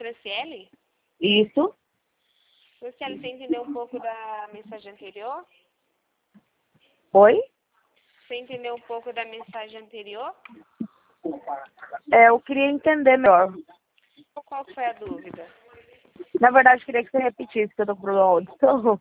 Franciele? Isso. Franciele, você entendeu um pouco da mensagem anterior? Oi? Você entendeu um pouco da mensagem anterior? Eu queria entender melhor. Qual que foi a dúvida? Na verdade, eu queria que você repetisse, que eu tô por audição.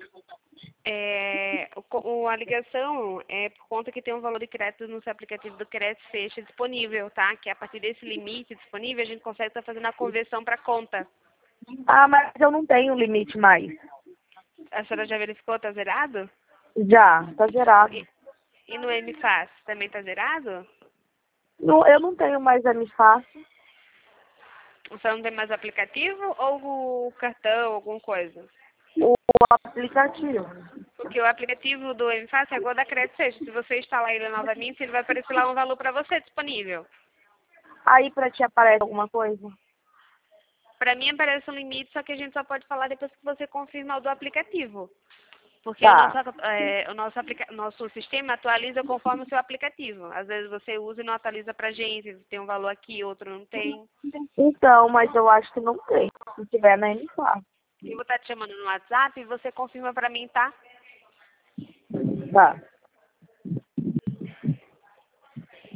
A ligação é por conta que tem um valor de crédito no seu aplicativo do Crédito Fecha disponível, tá? Que a partir desse limite disponível, a gente consegue estar fazendo a conversão para conta. Ah, mas eu não tenho limite mais. A senhora já verificou, tá zerado? Já, tá zerado. E no MFAS também tá zerado? Eu não tenho mais fácil. Você não tem mais aplicativo ou o cartão, alguma coisa? O aplicativo. Porque o aplicativo do MFAS é igual da Crédito Fecha. Se você instalar ele novamente, ele vai aparecer lá um valor para você disponível. Aí pra ti aparece alguma coisa? Para mim aparece um limite, só que a gente só pode falar depois que você confirmar o do aplicativo. Porque Tá. o nosso sistema atualiza conforme o seu aplicativo. Às vezes você usa e não atualiza pra gente, tem um valor aqui, outro não tem. Então, mas eu acho que não tem. Se tiver na fácil. Eu vou estar te chamando no WhatsApp e você confirma pra mim, tá? Tá.